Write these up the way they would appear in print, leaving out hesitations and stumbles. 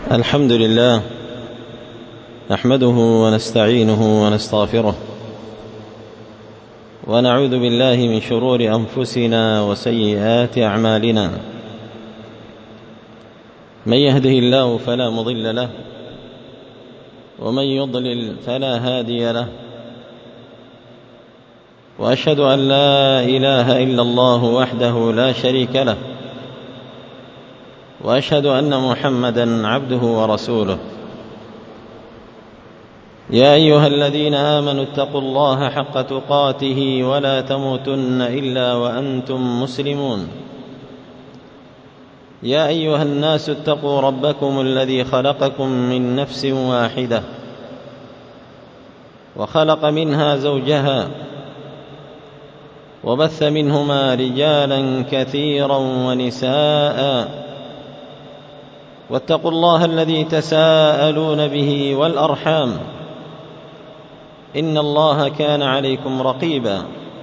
الحمد لله نحمده ونستعينه ونستغفره ونعوذ بالله من شرور أنفسنا وسيئات أعمالنا. من يهده الله فلا مضل له ومن يضلل فلا هادي له، وأشهد أن لا إله إلا الله وحده لا شريك له، وأشهد أن محمدًا عبده ورسوله. يا أيها الذين آمنوا اتقوا الله حق تقاته ولا تموتن إلا وأنتم مسلمون. يا أيها الناس اتقوا ربكم الذي خلقكم من نفس واحدة وخلق منها زوجها وبث منهما رجالا كثيرا ونساء، واتقوا الله الذي تساءلون به والأرحام إن الله كان عليكم رقيبا.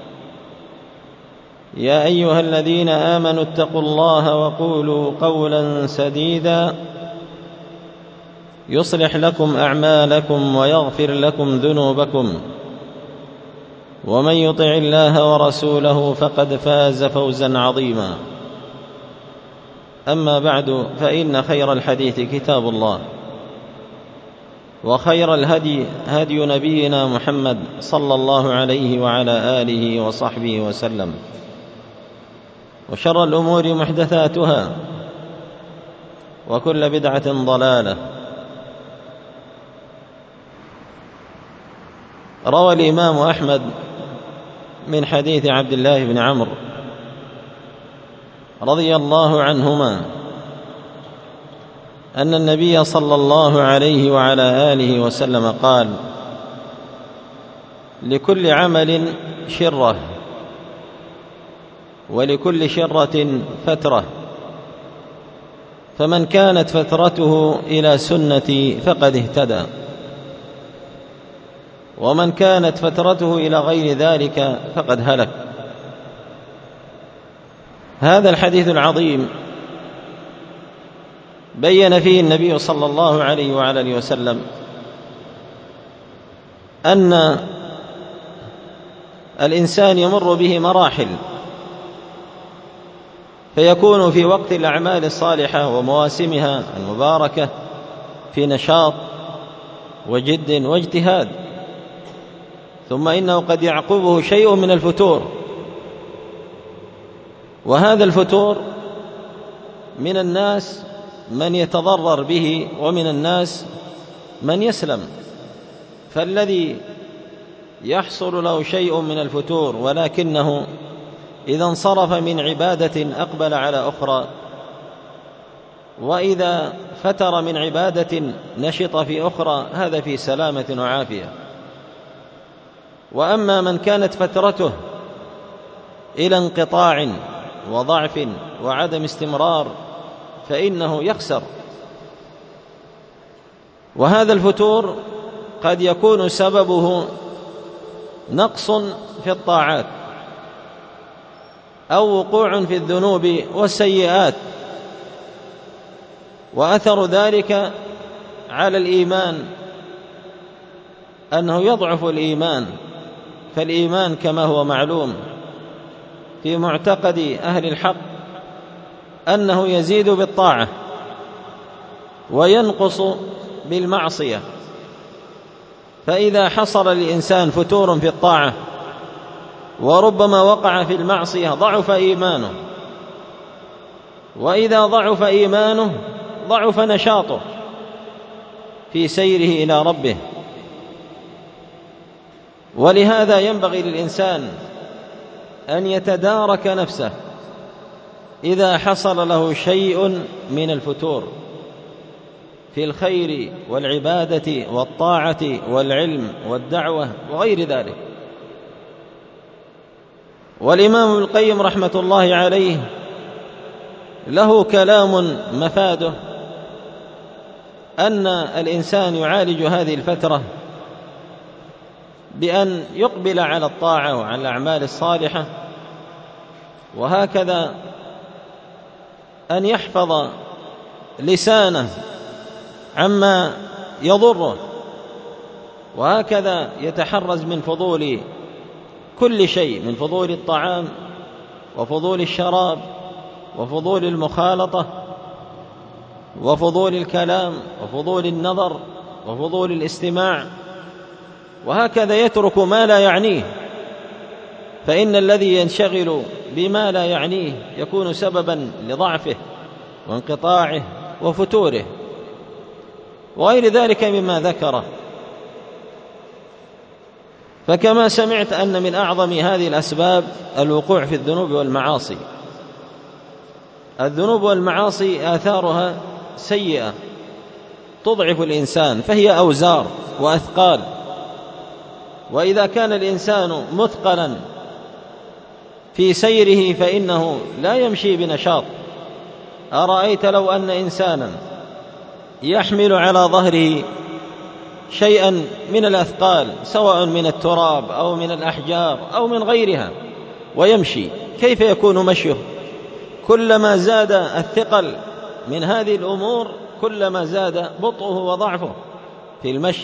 يا أيها الذين آمنوا اتقوا الله وقولوا قولا سديدا يصلح لكم أعمالكم ويغفر لكم ذنوبكم، ومن يطع الله ورسوله فقد فاز فوزا عظيما. أما بعد، فإن خير الحديث كتاب الله، وخير الهدي هدي نبينا محمد صلى الله عليه وعلى آله وصحبه وسلم، وشر الأمور محدثاتها، وكل بدعة ضلالة. روى الإمام أحمد من حديث عبد الله بن عمرو رضي الله عنهما أن النبي صلى الله عليه وعلى آله وسلم قال: لكل عمل شرة، ولكل شرة فترة، فمن كانت فترته إلى سنتي فقد اهتدى، ومن كانت فترته إلى غير ذلك فقد هلك. هذا الحديث العظيم بين فيه النبي صلى الله عليه وعلى آله وسلم أن الإنسان يمر به مراحل، فيكون في وقت الأعمال الصالحة ومواسمها المباركة في نشاط وجد واجتهاد، ثم إنه قد يعقبه شيء من الفتور، وهذا الفتور من الناس من يتضرر به ومن الناس من يسلم. فالذي يحصل له شيء من الفتور ولكنه إذا انصرف من عبادة أقبل على أخرى، وإذا فتر من عبادة نشط في أخرى، هذا في سلامة وعافية. وأما من كانت فترته إلى انقطاع وضعف وعدم استمرار فإنه يخسر. وهذا الفتور قد يكون سببه نقص في الطاعات، أو وقوع في الذنوب والسيئات، وأثر ذلك على الإيمان أنه يضعف الإيمان. فالإيمان كما هو معلوم في معتقد أهل الحق أنه يزيد بالطاعة وينقص بالمعصية. فإذا حصل للإنسان فتور في الطاعة وربما وقع في المعصية ضعف إيمانه، وإذا ضعف إيمانه ضعف نشاطه في سيره إلى ربه. ولهذا ينبغي للإنسان أن يتدارك نفسه إذا حصل له شيء من الفتور في الخير والعبادة والطاعة والعلم والدعوة وغير ذلك. والإمام ابن القيم رحمة الله عليه له كلام مفاده أن الإنسان يعالج هذه الفترة بأن يقبل على الطاعة وعلى الأعمال الصالحة، وهكذا أن يحفظ لسانه عما يضره، وهكذا يتحرز من فضول كل شيء، من فضول الطعام وفضول الشراب وفضول المخالطة وفضول الكلام وفضول النظر وفضول الاستماع، وهكذا يترك ما لا يعنيه، فإن الذي ينشغل بما لا يعنيه يكون سببا لضعفه وانقطاعه وفتوره وغير ذلك مما ذكره. فكما سمعت أن من أعظم هذه الأسباب الوقوع في الذنوب والمعاصي. الذنوب والمعاصي آثارها سيئة تضعف الإنسان، فهي أوزار وأثقال، وإذا كان الإنسان مثقلا في سيره فإنه لا يمشي بنشاط. أرأيت لو أن إنسانا يحمل على ظهره شيئا من الأثقال، سواء من التراب أو من الأحجار أو من غيرها، ويمشي، كيف يكون مشيه؟ كلما زاد الثقل من هذه الأمور كلما زاد بطئه وضعفه في المشي.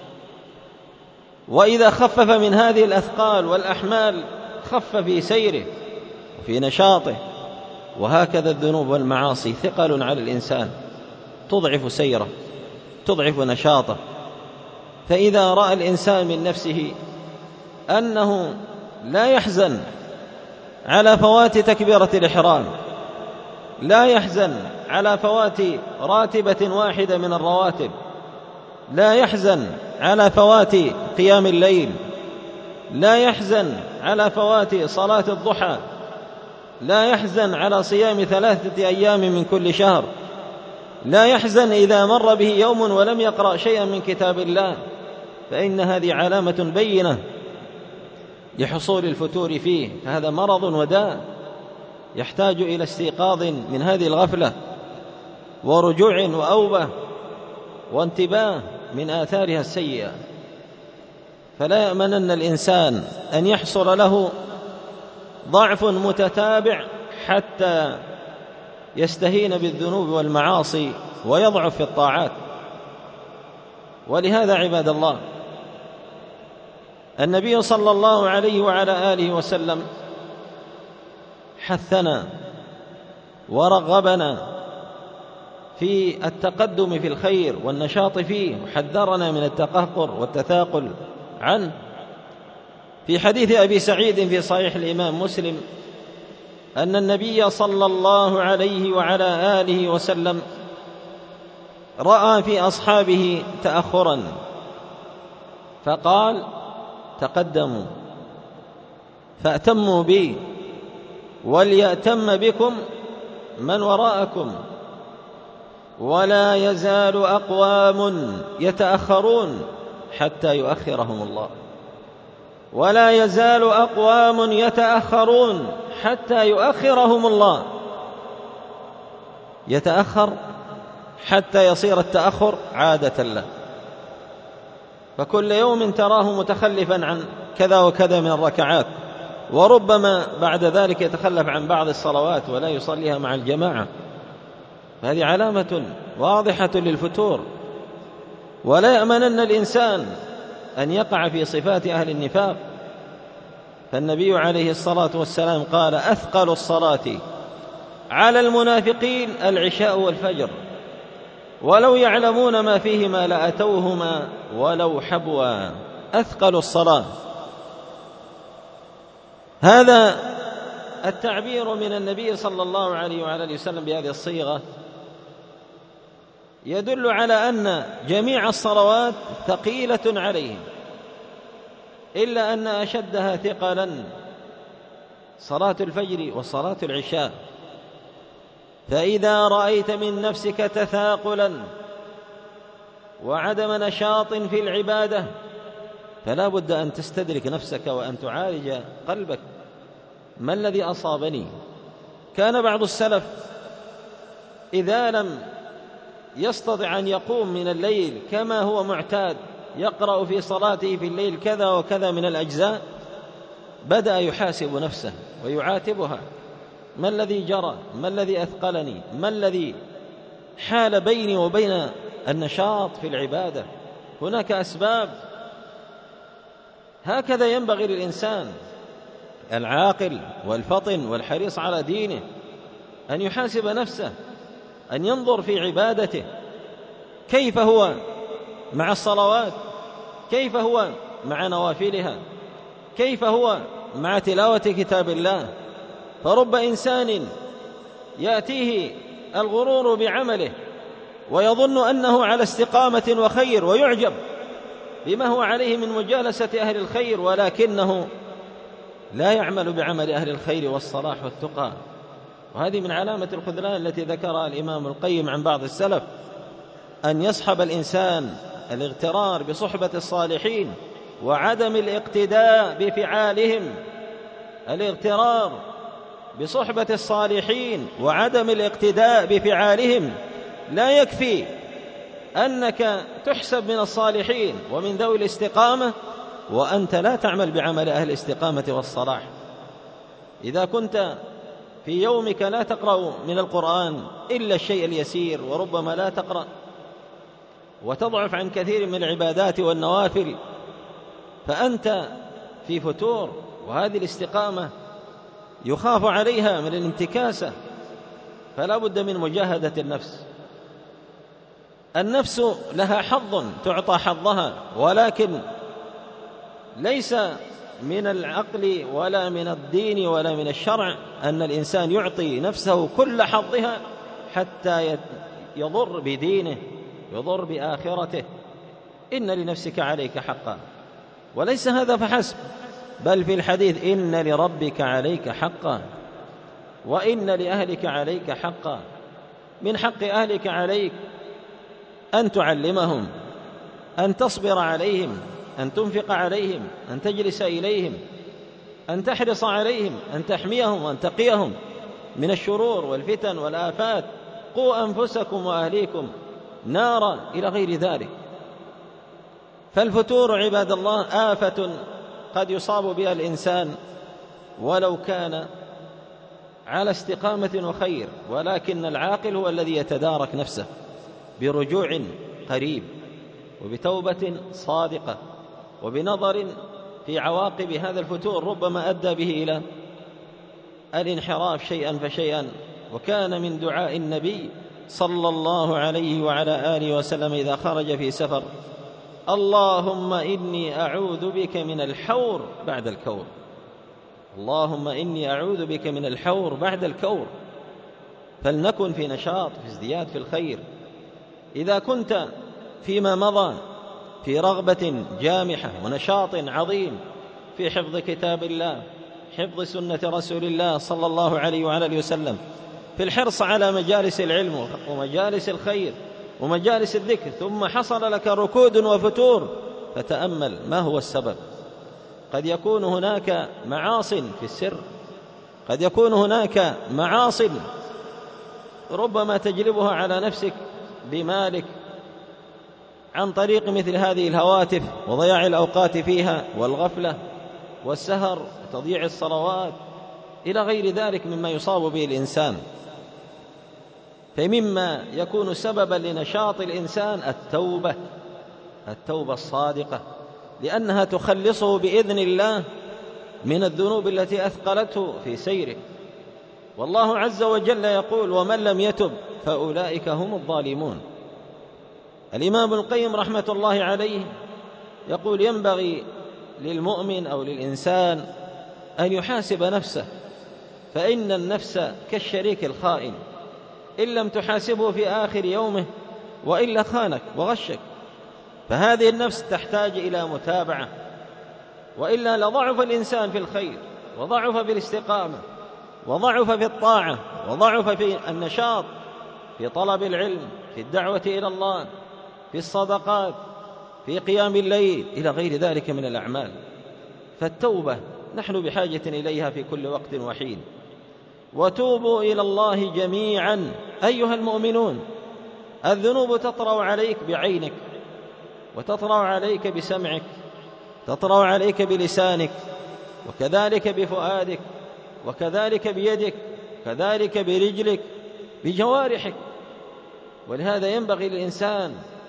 وإذا خفف من هذه الأثقال والأحمال خف في سيره وفي نشاطه. وهكذا الذنوب والمعاصي ثقل على الإنسان، تضعف سيره، تضعف نشاطه. فإذا رأى الإنسان من نفسه أنه لا يحزن على فوات تكبيرة الإحرام، لا يحزن على فوات راتبة واحدة من الرواتب، لا يحزن على فوات قيام الليل، لا يحزن على فوات صلاة الضحى، لا يحزن على صيام 3 أيام من كل شهر، لا يحزن إذا مر به يوم ولم يقرأ شيئا من كتاب الله، فإن هذه علامة بينة لحصول الفتور فيه. هذا مرض وداء يحتاج إلى استيقاظ من هذه الغفلة ورجوع وأوبة وانتباه من آثارها السيئة. فلا يأمنن الإنسان أن يحصل له ضعف متتابع حتى يستهين بالذنوب والمعاصي ويضعف في الطاعات. ولهذا عباد الله النبي صلى الله عليه وعلى آله وسلم حثنا ورغبنا في التقدم في الخير والنشاط فيه، وحذرنا من التقهقر والتثاقل عنه. في حديث أبي سعيد في صحيح الإمام مسلم أن النبي صلى الله عليه وعلى آله وسلم رأى في أصحابه تأخرا فقال: تقدموا فأتموا بي وليأتم بكم من وراءكم، ولا يزال أقوام يتأخرون حتى يؤخرهم الله، ولا يزال أقوام يتأخرون حتى يؤخرهم الله. يتأخر حتى يصير التأخر عادة له، فكل يوم تراه متخلفا عن كذا وكذا من الركعات، وربما بعد ذلك يتخلف عن بعض الصلوات ولا يصليها مع الجماعة. فهذه علامة واضحة للفتور. ولا يأمنن الإنسان أن يقع في صفات أهل النفاق، فالنبي عليه الصلاة والسلام قال: أثقل الصلاة على المنافقين العشاء والفجر، ولو يعلمون ما فيهما لأتوهما ولو حبوا. أثقل الصلاة، هذا التعبير من النبي صلى الله عليه وعلى آله وسلم بهذه الصيغة يدل على أن جميع الصلوات ثقيلة عليهم، إلا أن أشدها ثقلا صلاة الفجر وصلاة العشاء. فإذا رأيت من نفسك تثاقلا وعدم نشاط في العبادة فلا بد أن تستدرك نفسك وأن تعالج قلبك. ما الذي أصابني؟ كان بعض السلف إذا لم يستطع أن يقوم من الليل كما هو معتاد يقرأ في صلاته في الليل كذا وكذا من الأجزاء، بدأ يحاسب نفسه ويعاتبها: ما الذي جرى؟ ما الذي أثقلني؟ ما الذي حال بيني وبين النشاط في العبادة، هناك أسباب. هكذا ينبغي للإنسان العاقل والفطن والحريص على دينه أن يحاسب نفسه، أن ينظر في عبادته، كيف هو مع الصلوات، كيف هو مع نوافلها، كيف هو مع تلاوة كتاب الله. فرب إنسان يأتيه الغرور بعمله ويظن أنه على استقامة وخير، ويعجب بما هو عليه من مجالسة أهل الخير، ولكنه لا يعمل بعمل أهل الخير والصلاح والتقى. وهذه من علامة الخذلان التي ذكرها الإمام القيم عن بعض السلف، أن يصحب الإنسان الاغترار بصحبة الصالحين وعدم الاقتداء بفعالهم. الاغترار بصحبة الصالحين وعدم الاقتداء بفعالهم لا يكفي أنك تحسب من الصالحين ومن ذوي الاستقامة وأنت لا تعمل بعمل أهل الاستقامة والصلاح. إذا كنت في يومك لا تقرأ من القرآن إلا الشيء اليسير، وربما لا تقرأ، وتضعف عن كثير من العبادات والنوافل، فأنت في فتور. وهذه الاستقامة يخاف عليها من الانتكاسة، فلا بد من مجاهدة النفس. النفس لها حظ تعطى حظها، ولكن ليس من العقل ولا من الدين ولا من الشرع أن الإنسان يعطي نفسه كل حظها حتى يضر بدينه، يضر بآخرته. إن لنفسك عليك حقا. وليس هذا فحسب، بل في الحديث إن لربك عليك حقا، وإن لأهلك عليك حقا. من حق أهلك عليك أن تعلمهم، أن تصبر عليهم، أن تنفق عليهم، أن تجلس إليهم، أن تحرص عليهم، أن تحميهم وأن تقيهم من الشرور والفتن والآفات. قوا أنفسكم وأهليكم نارا إلى غير ذلك. فالفتور عباد الله آفة قد يصاب بها الإنسان ولو كان على استقامة وخير، ولكن العاقل هو الذي يتدارك نفسه برجوع قريب وبتوبة صادقة وبنظر في عواقب هذا الفتور، ربما أدى به إلى الانحراف شيئا فشيئا. وكان من دعاء النبي صلى الله عليه وعلى آله وسلم إذا خرج في سفر: اللهم إني أعوذ بك من الحور بعد الكور. اللهم إني أعوذ بك من الحور بعد الكور. فلنكن في نشاط، في ازدياد في الخير. إذا كنت فيما مضى في رغبة جامحة ونشاط عظيم في حفظ كتاب الله، حفظ سنة رسول الله صلى الله عليه وعلى آله وسلم، في الحرص على مجالس العلم ومجالس الخير ومجالس الذكر، ثم حصل لك ركود وفتور، فتأمل ما هو السبب. قد يكون هناك معاصٍ في السر، قد يكون هناك معاصٍ ربما تجلبها على نفسك بمالك عن طريق مثل هذه الهواتف وضياع الأوقات فيها والغفلة والسهر وتضييع الصلوات إلى غير ذلك مما يصاب به الإنسان. فمما يكون سببا لنشاط الإنسان التوبة الصادقة، لأنها تخلصه بإذن الله من الذنوب التي أثقلته في سيره. والله عز وجل يقول: ومن لم يتب فأولئك هم الظالمون. الإمام القيم رحمة الله عليه يقول: ينبغي للمؤمن أو للإنسان أن يحاسب نفسه، فإن النفس كالشريك الخائن، إن لم تحاسبه في آخر يومه وإلا خانك وغشك. فهذه النفس تحتاج إلى متابعة، وإلا لضعف الإنسان في الخير، وضعف في الاستقامة، وضعف في الطاعة، وضعف في النشاط، في طلب العلم، في الدعوة إلى الله، في الصدقات، في قيام الليل، إلى غير ذلك من الأعمال. فالتوبة نحن بحاجة إليها في كل وقت وحين. وتوبوا إلى الله جميعا أيها المؤمنون. الذنوب تطرأ عليك بعينك، وتطرأ عليك بسمعك، تطرأ عليك بلسانك، وكذلك بفؤادك، وكذلك بيدك، وكذلك برجلك، بجوارحك. ولهذا ينبغي للإنسان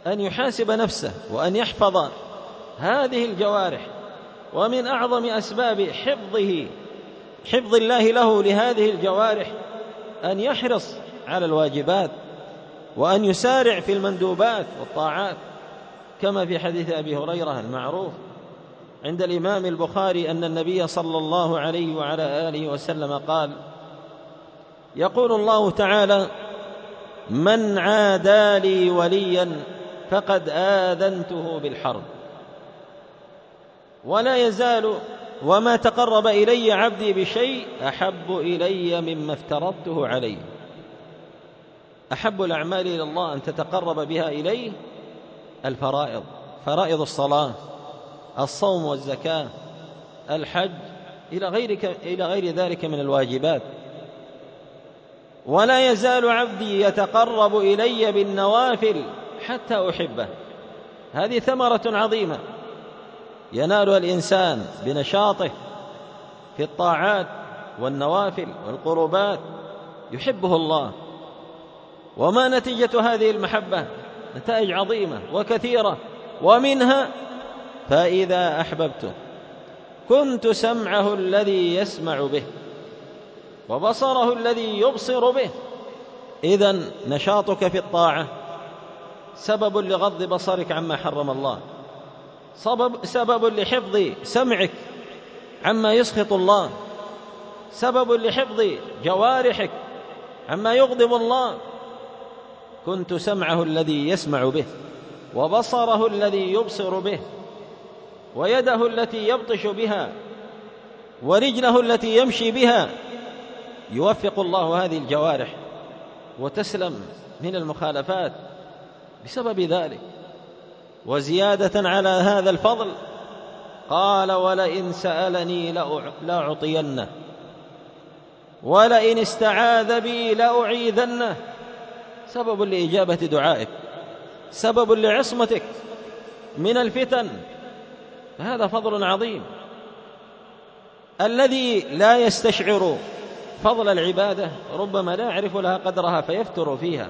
أن يحاسب نفسه وأن يحفظ هذه الجوارح. ومن أعظم أسباب حفظ الله له لهذه الجوارح أن يحرص على الواجبات وأن يسارع في المندوبات والطاعات، كما في حديث أبي هريرة المعروف عند الإمام البخاري أن النبي صلى الله عليه وعلى آله وسلم قال: يقول الله تعالى: من عادى لي وليا فقد آذنته بالحرب، ولا يزال وما تقرب إلي عبدي بشيء أحب إلي مما افترضته عليه. أحب الأعمال إلى الله أن تتقرب بها إليه الفرائض، فرائض الصلاة، الصوم والزكاة، الحج، إلى غير ذلك من الواجبات. ولا يزال عبدي يتقرب إلي بالنوافل حتى أحبه. هذه ثمرة عظيمة ينالها الإنسان بنشاطه في الطاعات والنوافل والقربات، يحبه الله. وما نتيجة هذه المحبة؟ نتائج عظيمة وكثيرة، ومنها: فإذا أحببته كنت سمعه الذي يسمع به وبصره الذي يبصر به. إذن نشاطك في الطاعة سبب لغض بصرك عما حرم الله، سبب لحفظ سمعك عما يسخط الله، سبب لحفظ جوارحك عما يغضب الله. كنت سمعه الذي يسمع به وبصره الذي يبصر به ويده التي يبطش بها ورجله التي يمشي بها. يوفق الله هذه الجوارح وتسلم من المخالفات بسبب ذلك. وزيادة على هذا الفضل قال: ولئن سألني لأعطينه ولئن استعاذ بي لأعيذنه. سبب لإجابة دعائك، سبب لعصمتك من الفتن. هذا فضل عظيم. الذي لا يستشعر فضل العبادة ربما لا يعرف لها قدرها فيفتر فيها،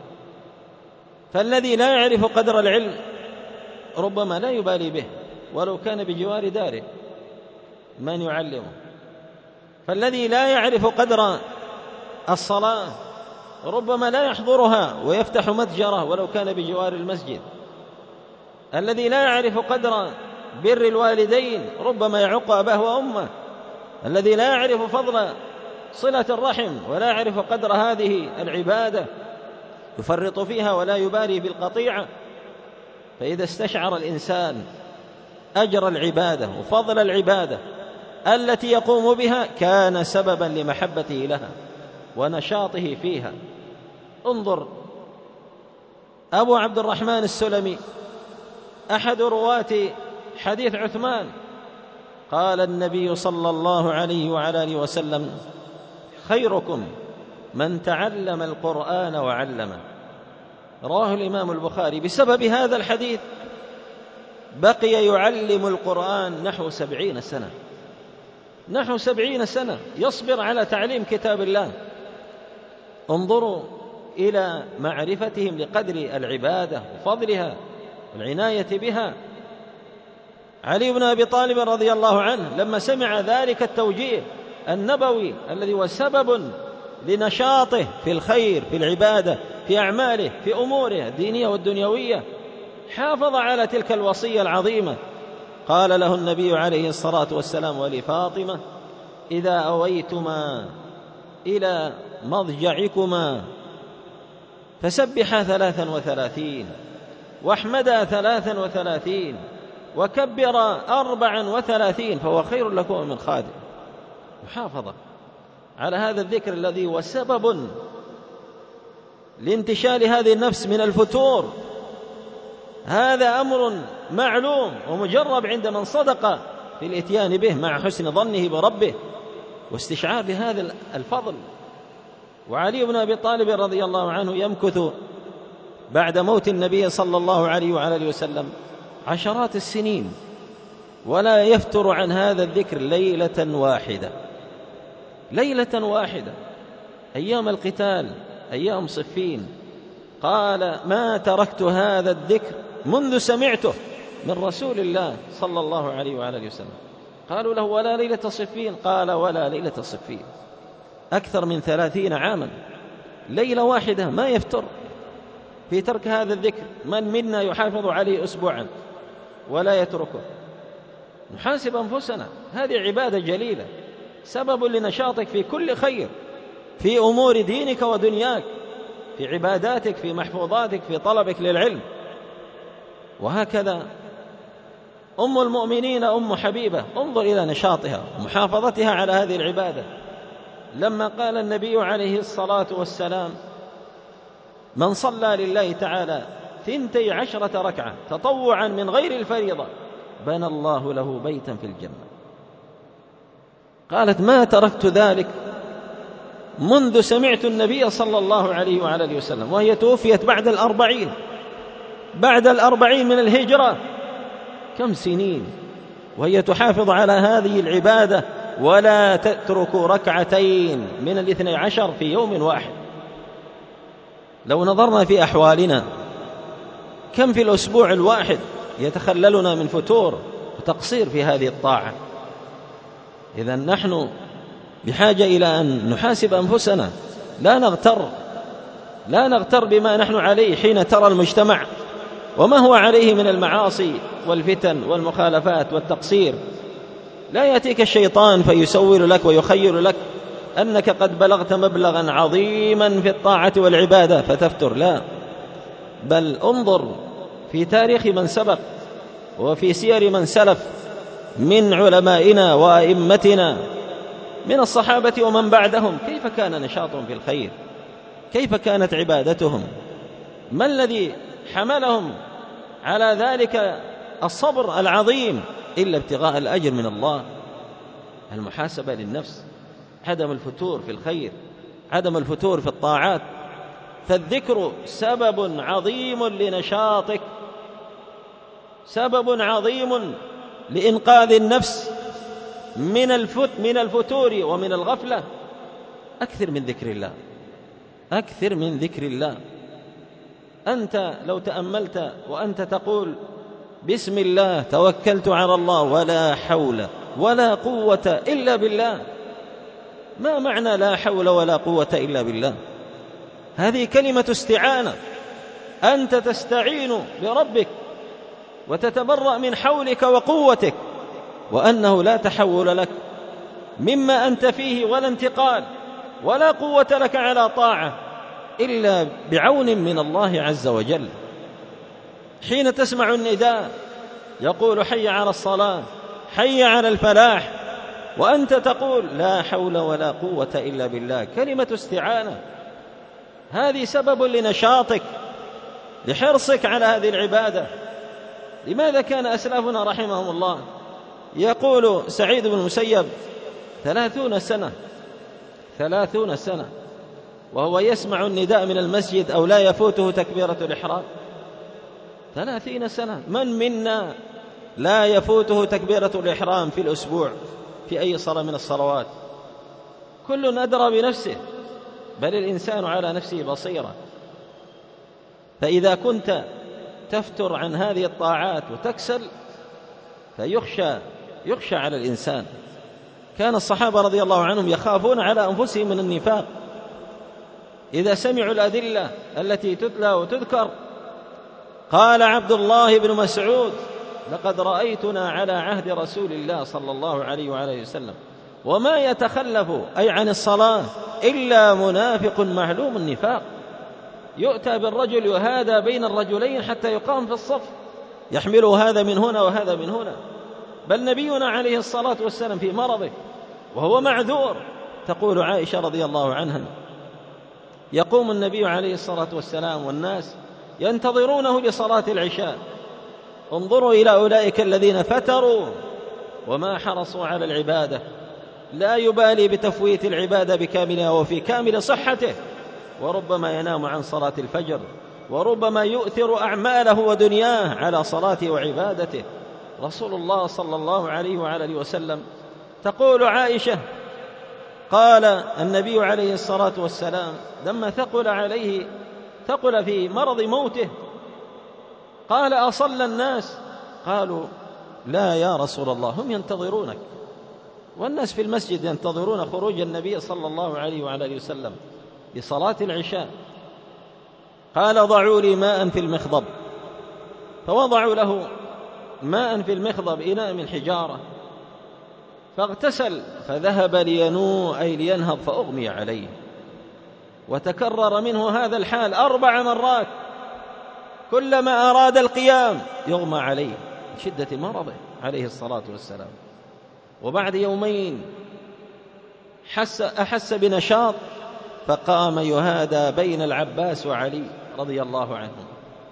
فالذي لا يعرف قدر العلم ربما لا يبالي به ولو كان بجوار داره من يعلمه، فالذي لا يعرف قدر الصلاة ربما لا يحضرها ويفتح متجره ولو كان بجوار المسجد، الذي لا يعرف قدر بر الوالدين ربما يعق أباه وأمه، الذي لا يعرف فضل صلة الرحم ولا يعرف قدر هذه العبادة يفرط فيها ولا يبالي بالقطيعة. فإذا استشعر الإنسان أجر العبادة وفضل العبادة التي يقوم بها كان سببا لمحبته لها ونشاطه فيها. انظر أبو عبد الرحمن السلمي أحد رواة حديث عثمان، قال النبي صلى الله عليه وعلى آله وسلم: خيركم من تعلم القرآن وعلمه. رواه الإمام البخاري. بسبب هذا الحديث بقي يعلم القرآن نحو 70 سنة، نحو 70 سنة يصبر على تعليم كتاب الله. انظروا إلى معرفتهم لقدر العبادة وفضلها والعناية بها. علي بن أبي طالب رضي الله عنه لما سمع ذلك التوجيه النبوي الذي هو سبب لنشاطه في الخير، في العبادة، في أعماله، في أموره الدينية والدنيوية، حافظ على تلك الوصية العظيمة. قال له النبي عليه الصلاة والسلام ولفاطمة: إذا أويتما إلى مضجعكما فسبحا 33 واحمدا 33 وكبر 34 فهو خير لكم من خادم. محافظة على هذا الذكر الذي هو سبب لانتشال هذه النفس من الفتور. هذا أمر معلوم ومجرب عند من صدق في الإتيان به مع حسن ظنه بربه واستشعار بهذا الفضل. وعلي بن أبي طالب رضي الله عنه يمكث بعد موت النبي صلى الله عليه وعلى آله وسلم عشرات السنين ولا يفتر عن هذا الذكر ليلة واحدة، ليلة واحدة، أيام القتال، أيام صفين، قال: ما تركت هذا الذكر منذ سمعته من رسول الله صلى الله عليه وآله وسلم. قالوا له: ولا ليلة صفين؟ قال: ولا ليلة صفين. أكثر من 30 عاما، ليلة واحدة ما يفتر في ترك هذا الذكر. من منا يحافظ عليه أسبوعا ولا يتركه؟ نحاسب أنفسنا. هذه عبادة جليلة، سبب لنشاطك في كل خير، في أمور دينك ودنياك، في عباداتك، في محفوظاتك، في طلبك للعلم. وهكذا أم المؤمنين أم حبيبة، انظر إلى نشاطها ومحافظتها على هذه العبادة. لما قال النبي عليه الصلاة والسلام: من صلى لله تعالى 12 ركعة تطوعا من غير الفريضة بنى الله له بيتا في الجنة. قالت: ما تركت ذلك منذ سمعت النبي صلى الله عليه وعلى وسلم، وهي توفيت بعد 40، بعد 40 من الهجرة. كم سنين وهي تحافظ على هذه العبادة، ولا تترك ركعتين من 12 في يوم واحد. لو نظرنا في أحوالنا، كم في الأسبوع الواحد يتخللنا من فتور وتقصير في هذه الطاعة؟ إذن نحن بحاجة إلى أن نحاسب أنفسنا، لا نغتر بما نحن عليه حين ترى المجتمع وما هو عليه من المعاصي والفتن والمخالفات والتقصير. لا يأتيك الشيطان فيسول لك ويخيل لك أنك قد بلغت مبلغا عظيما في الطاعة والعبادة فتفتر، لا، بل انظر في تاريخ من سبق وفي سير من سلف من علمائنا وأئمتنا من الصحابة ومن بعدهم، كيف كان نشاطهم في الخير، كيف كانت عبادتهم، ما الذي حملهم على ذلك الصبر العظيم إلا ابتغاء الأجر من الله. المحاسبة للنفس، عدم الفتور في الخير، عدم الفتور في الطاعات. فالذكر سبب عظيم لنشاطك، سبب عظيم لإنقاذ النفس من الفتور ومن الغفلة. أكثر من ذكر الله، أكثر من ذكر الله. أنت لو تأملت وأنت تقول: بسم الله توكلت على الله ولا حول ولا قوة إلا بالله. ما معنى لا حول ولا قوة إلا بالله؟ هذه كلمة استعانة، أنت تستعين بربك وتتبرأ من حولك وقوتك، وأنه لا تحول لك مما أنت فيه ولا انتقال ولا قوة لك على طاعة إلا بعون من الله عز وجل. حين تسمع النداء يقول: حي على الصلاة، حي على الفلاح، وأنت تقول: لا حول ولا قوة إلا بالله. كلمة استعانة، هذه سبب لنشاطك، لحرصك على هذه العبادة. لماذا كان أسلافنا رحمهم الله يقول سعيد بن المسيب 30 سنة وهو يسمع النداء من المسجد أو لا يفوته تكبيرة الإحرام؟ 30 سنة. من منا لا يفوته تكبيرة الإحرام في الأسبوع في أي صلاة من الصلوات؟ كل أدرى بنفسه، بل الإنسان على نفسه بصيرة. فإذا كنت تفتر عن هذه الطاعات وتكسل فيخشى على الإنسان. كان الصحابة رضي الله عنهم يخافون على أنفسهم من النفاق. إذا سمعوا الأدلة التي تتلى وتذكر قال عبد الله بن مسعود: لقد رأيتنا على عهد رسول الله صلى الله عليه وآله وسلم وما يتخلف أي عن الصلاة إلا منافق معلوم النفاق. يؤتى بالرجل يهادى بين الرجلين حتى يقام في الصف، يحمله هذا من هنا وهذا من هنا. بل نبينا عليه الصلاة والسلام في مرضه وهو معذور، تقول عائشة رضي الله عنها: يقوم النبي عليه الصلاة والسلام والناس ينتظرونه لصلاة العشاء. انظروا إلى أولئك الذين فتروا وما حرصوا على العبادة، لا يبالي بتفويت العبادة بكاملها وفي كامل صحته، وربما ينام عن صلاة الفجر، وربما يؤثر أعماله ودنياه على صلاته وعبادته. رسول الله صلى الله عليه وعلى وسلم، تقول عائشة: قال النبي عليه الصلاة والسلام لما ثقل عليه ثقل في مرض موته. قال: أصلى الناس؟ قالوا: لا يا رسول الله، هم ينتظرونك، والناس في المسجد ينتظرون خروج النبي صلى الله عليه وعلى آله وسلم لصلاة العشاء. قال: ضعوا لي ماء في المخضب. فوضعوا له ماء في المخضب، إناء من حجارة، فاغتسل، فذهب لينوء أي لينهض، فأغمي عليه، وتكرر منه هذا الحال 4 مرات، كلما أراد القيام يغمى عليه من شدة مرضه عليه الصلاة والسلام. وبعد يومين أحس بنشاط، فقام يهادى بين العباس وعلي رضي الله عنهم،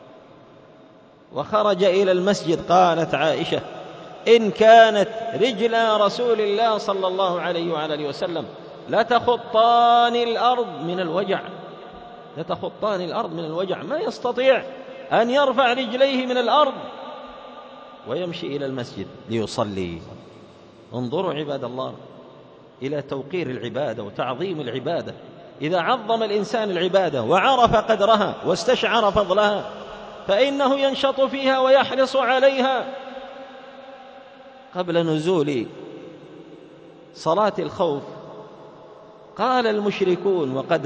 وخرج إلى المسجد. قالت عائشة: إن كانت رجلا رسول الله صلى الله عليه وعلى آله وسلم لتخطان الأرض من الوجع، لتخطان الأرض من الوجع، ما يستطيع أن يرفع رجليه من الأرض ويمشي إلى المسجد ليصلي. انظروا عباد الله إلى توقير العبادة وتعظيم العبادة. إذا عظم الإنسان العبادة وعرف قدرها واستشعر فضلها، فإنه ينشط فيها ويحرص عليها. قبل نزول صلاة الخوف قال المشركون، وقد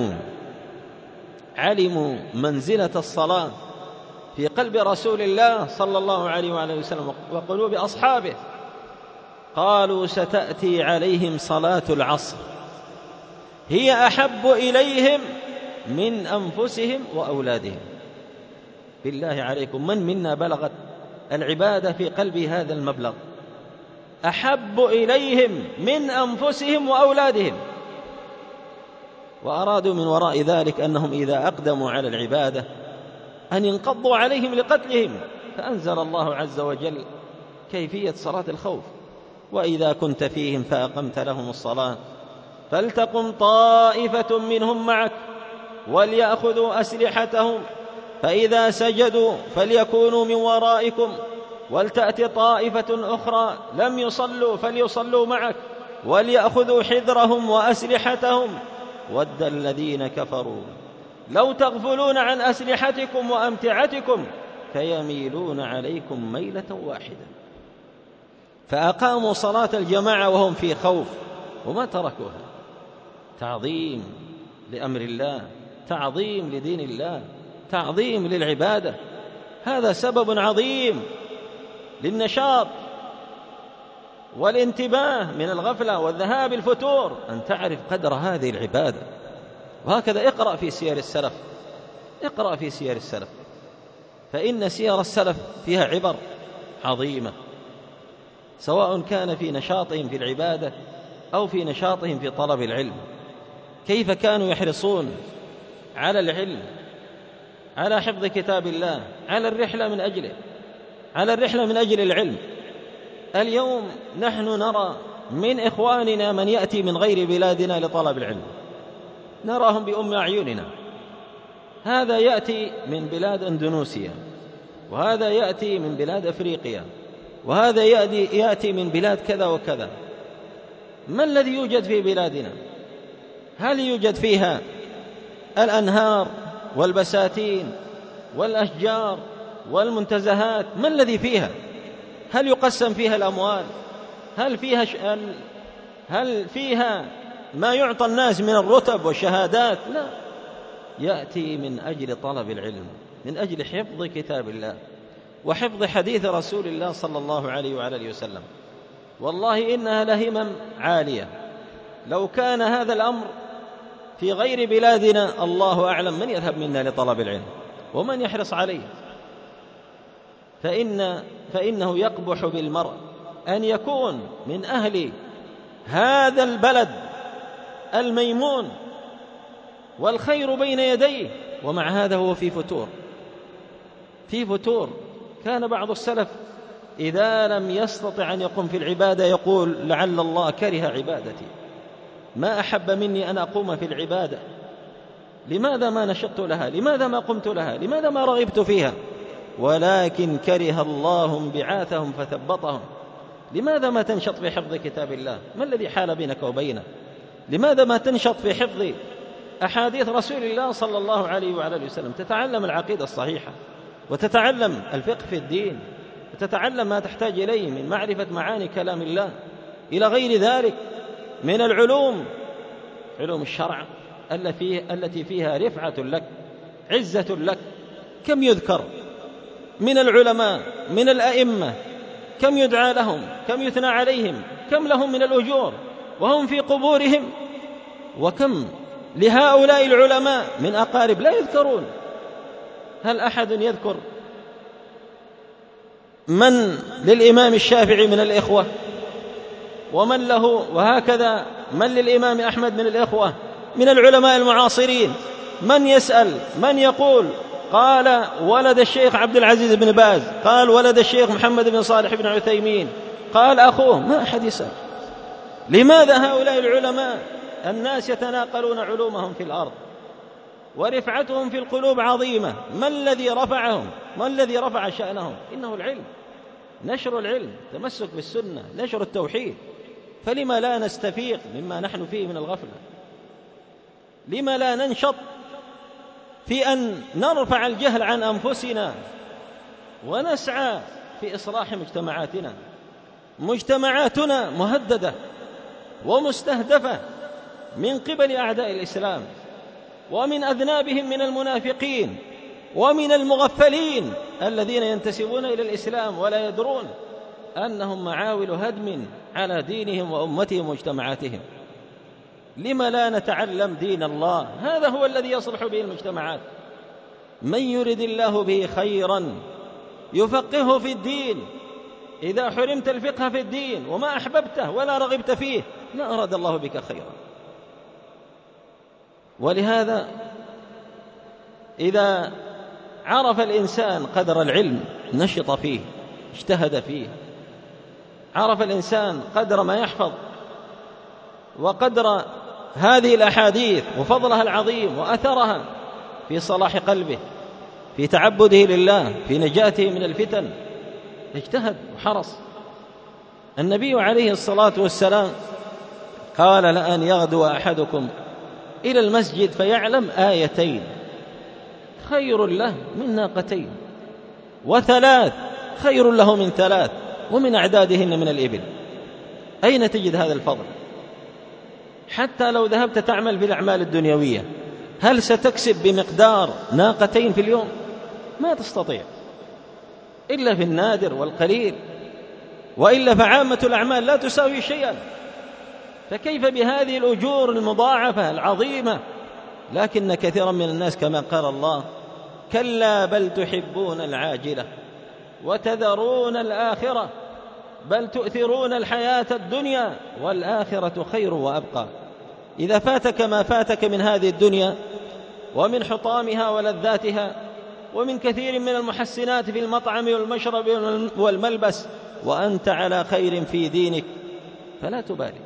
علموا منزلة الصلاة في قلب رسول الله صلى الله عليه وآله وسلم وقلوب أصحابه، قالوا: ستأتي عليهم صلاة العصر هي أحب إليهم من أنفسهم وأولادهم. بالله عليكم، من منا بلغت العبادة في قلبه هذا المبلغ؟ أحب إليهم من أنفسهم وأولادهم. وأرادوا من وراء ذلك أنهم إذا أقدموا على العبادة أن ينقضوا عليهم لقتلهم، فأنزل الله عز وجل كيفية صلاة الخوف: وإذا كنت فيهم فأقمت لهم الصلاة فلتقم طائفة منهم معك وليأخذوا أسلحتهم فإذا سجدوا فليكونوا من ورائكم ولتأت طائفة أخرى لم يصلوا فليصلوا معك وليأخذوا حذرهم وأسلحتهم ود الذين كفروا لو تغفلون عن أسلحتكم وأمتعتكم فيميلون عليكم ميلة واحدة. فأقاموا صلاة الجماعة وهم في خوف وما تركوها. تعظيم لأمر الله، تعظيم لدين الله، تعظيم للعبادة. هذا سبب عظيم للنشاط والانتباه من الغفلة والذهاب الفتور، أن تعرف قدر هذه العبادة. وهكذا اقرأ في سير السلف، اقرأ في سير السلف، فإن سير السلف فيها عبر عظيمة، سواء كان في نشاطهم في العبادة أو في نشاطهم في طلب العلم. كيف كانوا يحرصون على العلم، على حفظ كتاب الله، على الرحلة من أجله، على الرحلة من أجل العلم. اليوم نحن نرى من إخواننا من يأتي من غير بلادنا لطلب العلم، نراهم بأم أعيننا. هذا يأتي من بلاد أندونيسيا، وهذا يأتي من بلاد أفريقيا، وهذا يأتي من بلاد كذا وكذا. ما الذي يوجد في بلادنا؟ هل يوجد فيها الأنهار والبساتين والأشجار والمنتزهات؟ ما الذي فيها؟ هل يقسم فيها الأموال؟ هل فيها ما يعطى الناس من الرتب والشهادات؟ لا، يأتي من أجل طلب العلم، من أجل حفظ كتاب الله وحفظ حديث رسول الله صلى الله عليه وعلى آله وسلم. والله إنها لهمم عالية. لو كان هذا الأمر في غير بلادنا الله أعلم من يذهب منا لطلب العلم ومن يحرص عليه. فإنه يقبح بالمرء أن يكون من أهل هذا البلد الميمون والخير بين يديه، ومع هذا هو في فتور. كان بعض السلف إذا لم يستطع أن يقوم في العبادة يقول: لعل الله كره عبادتي، ما أحب مني أن أقوم في العبادة، لماذا ما نشطت لها، لماذا ما قمت لها، لماذا ما رغبت فيها، ولكن كره الله انبعاثهم فثبطهم. لماذا ما تنشط في حفظ كتاب الله؟ ما الذي حال بينك وبينه؟ لماذا ما تنشط في حفظ أحاديث رسول الله صلى الله عليه وعلى آله وسلم، تتعلم العقيدة الصحيحة، وتتعلم الفقه في الدين، وتتعلم ما تحتاج إليه من معرفة معاني كلام الله، إلى غير ذلك من العلوم، علوم الشرع التي فيها رفعة لك، عزة لك. كم يذكر من العلماء من الأئمة، كم يدعى لهم، كم يثنى عليهم، كم لهم من الأجور وهم في قبورهم، وكم لهؤلاء العلماء من أقارب لا يذكرون. هل أحد يذكر من للإمام الشافعي من الإخوة ومن له، وهكذا من للإمام أحمد من الإخوة من العلماء المعاصرين؟ من يسأل، من يقول قال ولد الشيخ عبد العزيز بن باز، قال ولد الشيخ محمد بن صالح بن عثيمين، قال أخوه؟ ما أحد يسأل. لماذا هؤلاء العلماء الناس يتناقلون علومهم في الأرض ورفعتهم في القلوب عظيمة؟ ما الذي رفعهم؟ ما الذي رفع شأنهم؟ إنه العلم، نشر العلم، تمسك بالسنة، نشر التوحيد. فلما لا نستفيق مما نحن فيه من الغفلة؟ لما لا ننشط في أن نرفع الجهل عن أنفسنا ونسعى في إصلاح مجتمعاتنا؟ مجتمعاتنا مهددة ومستهدفة من قبل أعداء الإسلام، ومن أذنابهم من المنافقين ومن المغفلين الذين ينتسبون إلى الإسلام ولا يدرون أنهم معاول هدم على دينهم وأمتهم ومجتمعاتهم. لما لا نتعلم دين الله؟ هذا هو الذي يصلح به المجتمعات. من يرد الله به خيرا يفقهه في الدين. إذا حرمت الفقه في الدين وما أحببته ولا رغبت فيه ما أراد الله بك خيرا. ولهذا إذا عرف الإنسان قدر العلم نشط فيه، اجتهد فيه. عرف الإنسان قدر ما يحفظ وقدر هذه الأحاديث وفضلها العظيم وأثرها في صلاح قلبه، في تعبده لله، في نجاته من الفتن، اجتهد وحرص. النبي عليه الصلاة والسلام قال: لأن يغدو أحدكم إلى المسجد فيعلم آيتين خير له من ناقتين، وثلاث خير له من ثلاث، ومن أعدادهن من الإبل. أين تجد هذا الفضل؟ حتى لو ذهبت تعمل في الأعمال الدنيوية، هل ستكسب بمقدار ناقتين في اليوم؟ ما تستطيع، إلا في النادر والقليل، وإلا فعامة الأعمال لا تساوي شيئا. فكيف بهذه الأجور المضاعفة العظيمة؟ لكن كثيرا من الناس كما قال الله: كلا بل تحبون العاجلة وتذرون الآخرة بل تؤثرون الحياة الدنيا والآخرة خير وأبقى. إذا فاتك ما فاتك من هذه الدنيا ومن حطامها ولذاتها ومن كثير من المحسنات في المطعم والمشرب والملبس وأنت على خير في دينك فلا تبالي.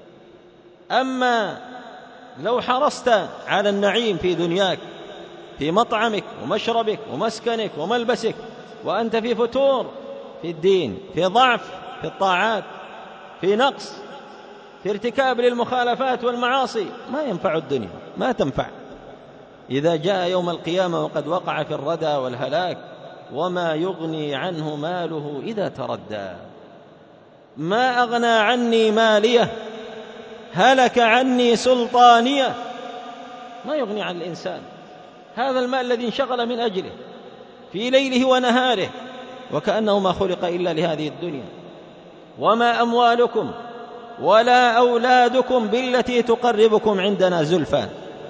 أما لو حرصت على النعيم في دنياك، في مطعمك ومشربك ومسكنك وملبسك، وأنت في فتور في الدين، في ضعف في الطاعات، في نقص، في ارتكاب للمخالفات والمعاصي، ما ينفع الدنيا، ما تنفع. إذا جاء يوم القيامة وقد وقع في الردى والهلاك، وما يغني عنه ماله إذا تردى. ما أغنى عني ماليه هلك عني سلطانيه. ما يغني عن الإنسان هذا المال الذي انشغل من أجله في ليله ونهاره، وكأنه ما خلق إلا لهذه الدنيا. وما أموالكم ولا أولادكم بالتي تقربكم عندنا زلفى.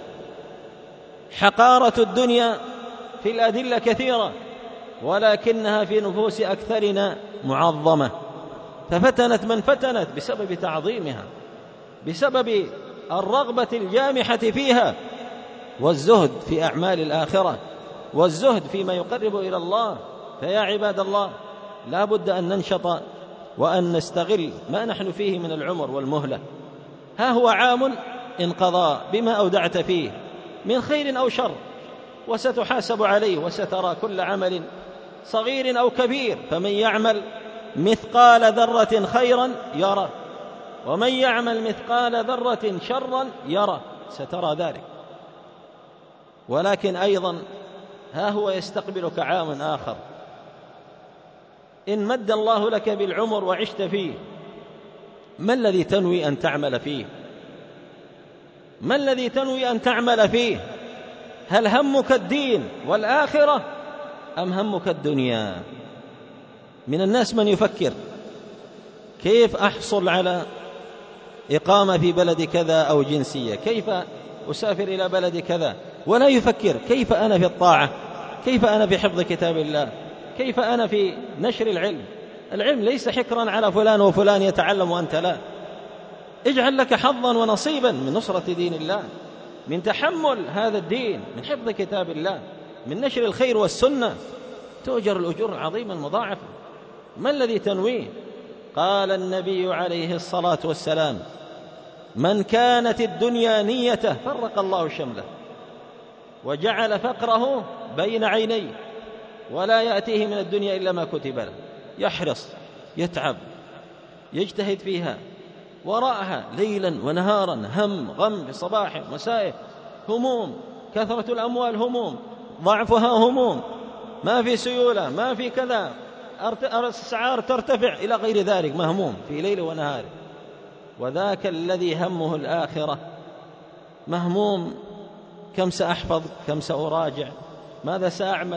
حقارة الدنيا في الأدلة كثيرة، ولكنها في نفوس أكثرنا معظمة، ففتنت من فتنت بسبب تعظيمها، بسبب الرغبة الجامحة فيها، والزهد في أعمال الآخرة، والزهد فيما يقرب إلى الله. فيا عباد الله، لا بد أن ننشط وأن نستغل ما نحن فيه من العمر والمهلة. ها هو عام انقضى بما أودعت فيه من خير أو شر، وستحاسب عليه، وسترى كل عمل صغير أو كبير. فمن يعمل مثقال ذرة خيرا يره، ومن يعمل مثقال ذرة شرا يره، سترى ذلك. ولكن أيضا ها هو يستقبلك عام آخر، إن مد الله لك بالعمر وعشت فيه، ما الذي تنوي أن تعمل فيه؟ ما الذي تنوي أن تعمل فيه؟ هل همك الدين والآخرة أم همك الدنيا؟ من الناس من يفكر كيف أحصل على إقامة في بلد كذا أو جنسية، كيف أسافر إلى بلد كذا، ولا يفكر كيف أنا في الطاعة، كيف أنا في حفظ كتاب الله، كيف أنا في نشر العلم. العلم ليس حكرا على فلان وفلان يتعلم وأنت لا. اجعل لك حظا ونصيبا من نصرة دين الله، من تحمل هذا الدين، من حفظ كتاب الله، من نشر الخير والسنة، تؤجر الأجور العظيمة المضاعفة. ما الذي تنويه؟ قال النبي عليه الصلاة والسلام: من كانت الدنيا نيته فرق الله شمله وجعل فقره بين عينيه، ولا يأتيه من الدنيا إلا ما كتب له. يحرص، يتعب، يجتهد فيها، وراءها ليلا ونهارا هم غم في صباح ومساء، هموم، كثرة الأموال هموم، ضعفها هموم، ما في سيولة، ما في كذا، الأسعار ترتفع إلى غير ذلك، مهموم في ليل ونهار. وذاك الذي همه الآخرة مهموم: كم سأحفظ، كم سأراجع، ماذا سأعمل،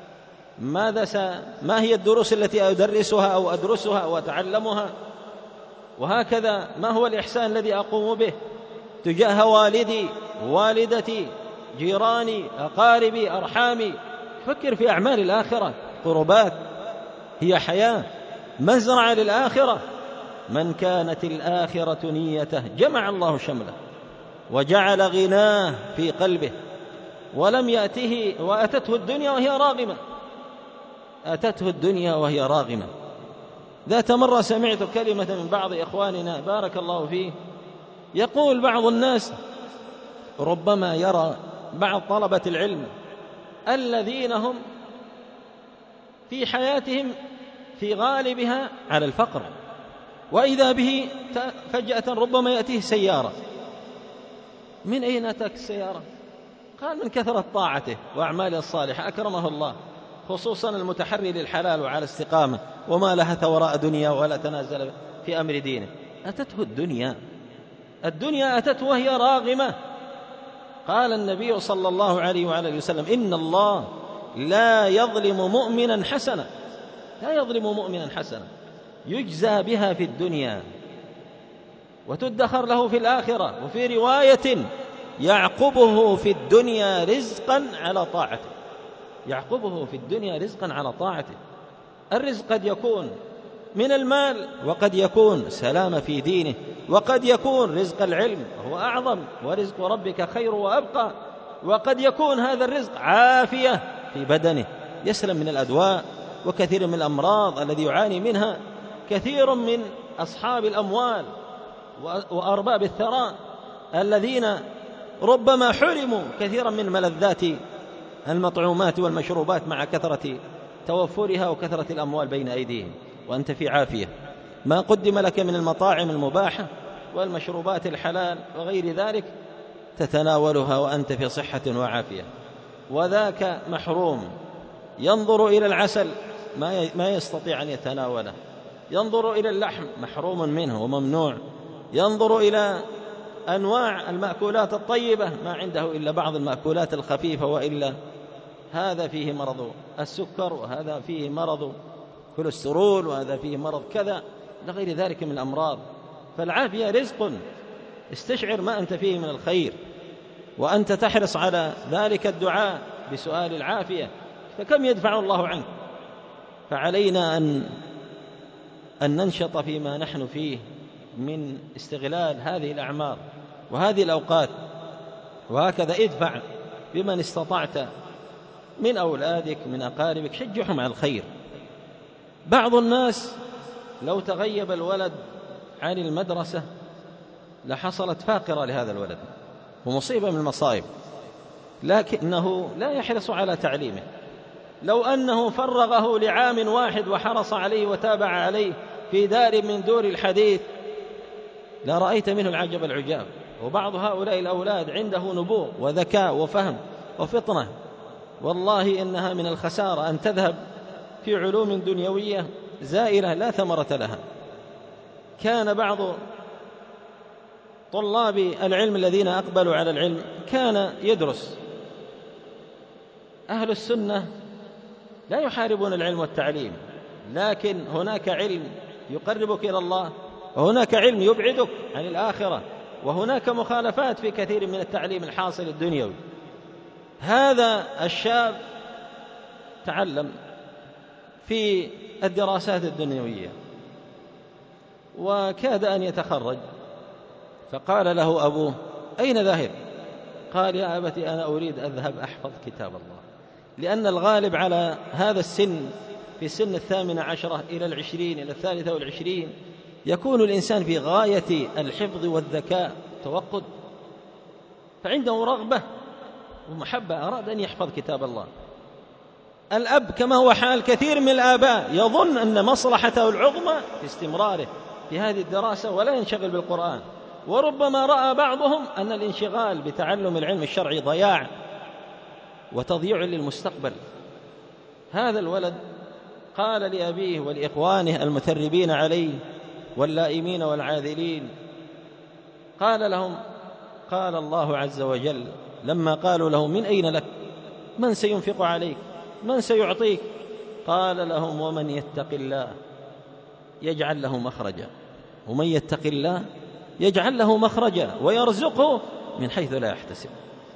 ما هي الدروس التي أدرسها أو أدرسها أو أتعلمها، وهكذا ما هو الإحسان الذي أقوم به تجاه والدي، والدتي، جيراني، أقاربي، أرحامي. فكر في أعمال الآخرة. قربات هي حياة، مزرعة للآخرة. من كانت الآخرة نيته جمع الله شمله وجعل غناه في قلبه، ولم يأته وأتته الدنيا وهي راغمة. أتته الدنيا وهي راغمة. ذات مرة سمعت كلمة من بعض إخواننا بارك الله فيه، يقول بعض الناس ربما يرى بعض طلبة العلم الذين هم في حياتهم في غالبها على الفقر، وإذا به فجأة ربما يأتيه سيارة. من أين أتاك السيارة؟ قال: من كثرة طاعته وأعماله الصالحة أكرمه الله، خصوصا المتحري للحلال وعلى استقامة، وما لهث وراء دنيا ولا تنازل في أمر دينه. أتته الدنيا، الدنيا أتته وهي راغمة. قال النبي صلى الله عليه وعلى وسلم: إن الله لا يظلم مؤمنا حسنة، لا يظلم مؤمنا حسنة يجزى بها في الدنيا وتدخر له في الآخرة. وفي رواية: يعقبه في الدنيا رزقا على طاعته، يعقبه في الدنيا رزقا على طاعته. الرزق قد يكون من المال، وقد يكون سلامة في دينه، وقد يكون رزق العلم وهو أعظم، ورزق ربك خير وأبقى، وقد يكون هذا الرزق عافية في بدنه، يسلم من الأدواء وكثير من الأمراض الذي يعاني منها كثير من أصحاب الأموال وأرباب الثراء الذين ربما حرموا كثيرا من ملذات المطعومات والمشروبات مع كثرة توفرها وكثرة الأموال بين أيديهم، وأنت في عافية. ما قدم لك من المطاعم المباحة والمشروبات الحلال وغير ذلك تتناولها وأنت في صحة وعافية، وذاك محروم. ينظر إلى العسل ما يستطيع أن يتناوله، ينظر إلى اللحم محروم منه وممنوع، ينظر إلى أنواع المأكولات الطيبة ما عنده إلا بعض المأكولات الخفيفة، وإلا هذا فيه مرض السكر، وهذا فيه مرض كوليسترول، وهذا فيه مرض كذا لغير ذلك من الأمراض. فالعافية رزق، استشعر ما أنت فيه من الخير، وأنت تحرص على ذلك الدعاء بسؤال العافية، فكم يدفع الله عنك. فعلينا أن ننشط فيما نحن فيه من استغلال هذه الأعمار وهذه الأوقات، وهكذا ادفع بمن استطعت من أولادك من أقاربك، شجعهم على الخير. بعض الناس لو تغيب الولد عن المدرسة لحصلت فاقرة لهذا الولد ومصيبة من المصائب، لكنه لا يحرص على تعليمه. لو أنه فرغه لعام واحد وحرص عليه وتابع عليه في دار من دور الحديث لرأيت منه العجب العجاب. وبعض هؤلاء الأولاد عنده نبوغ وذكاء وفهم وفطنة. والله إنها من الخسارة أن تذهب في علوم دنيوية زائلة لا ثمرة لها. كان بعض طلاب العلم الذين أقبلوا على العلم كان يدرس. أهل السنة لا يحاربون العلم والتعليم، لكن هناك علم يقربك إلى الله، وهناك علم يبعدك عن الآخرة، وهناك مخالفات في كثير من التعليم الحاصل الدنيوي. هذا الشاب تعلم في الدراسات الدنيوية وكاد أن يتخرج، فقال له أبوه: أين ذاهب؟ قال: يا أبتي أنا أريد أذهب أحفظ كتاب الله، لأن الغالب على هذا السن في سن 18 إلى 20 إلى 23 يكون الإنسان في غاية الحفظ والذكاء والتوقد، فعنده رغبة ومحبة، أراد أن يحفظ كتاب الله. الأب كما هو حال كثير من الآباء يظن أن مصلحته العظمى في استمراره في هذه الدراسة ولا ينشغل بالقرآن، وربما رأى بعضهم أن الانشغال بتعلم العلم الشرعي ضياع وتضييع للمستقبل. هذا الولد قال لأبيه ولإخوانه المثربين عليه واللائمين والعاذلين، قال لهم: قال الله عز وجل لما قالوا له: من أين لك؟ من سينفق عليك؟ من سيعطيك؟ قال لهم: ومن يتق الله يجعل له مخرجا، ومن يتق الله يجعل له مخرجا ويرزقه من حيث لا يحتسب.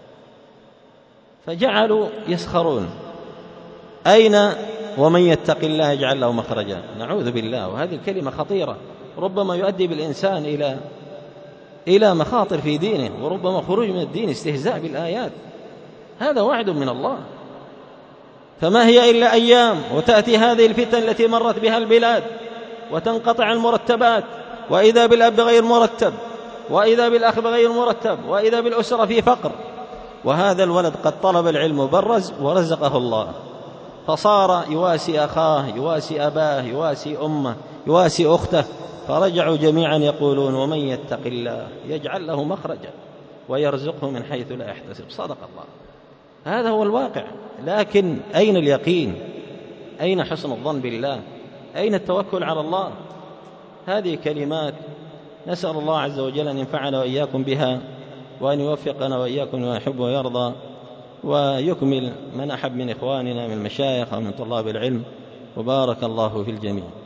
فجعلوا يسخرون: أين ومن يتق الله يجعل له مخرجا؟ نعوذ بالله. وهذه الكلمة خطيرة، ربما يؤدي بالإنسان إلى مخاطر في دينه، وربما خروج من الدين، استهزاء بالآيات. هذا وعد من الله. فما هي إلا أيام وتأتي هذه الفتن التي مرت بها البلاد وتنقطع المرتبات، وإذا بالأب غير مرتب، وإذا بالأخ غير مرتب، وإذا بالأسرة في فقر. وهذا الولد قد طلب العلم وبرز ورزقه الله، فصار يواسي أخاه، يواسي أباه، يواسي أمه، يواسي أخته، فرجعوا جميعا يقولون: ومن يتق الله يجعل له مخرجا ويرزقه من حيث لا يحتسب. صدق الله. هذا هو الواقع. لكن أين اليقين؟ أين حسن الظن بالله؟ أين التوكل على الله؟ هذه كلمات نسأل الله عز وجل أن ينفعنا وإياكم بها، وأن يوفقنا وإياكم وما يحب ويرضى، ويكمل من أحب من إخواننا من المشايخ ومن طلاب العلم، وبارك الله في الجميع.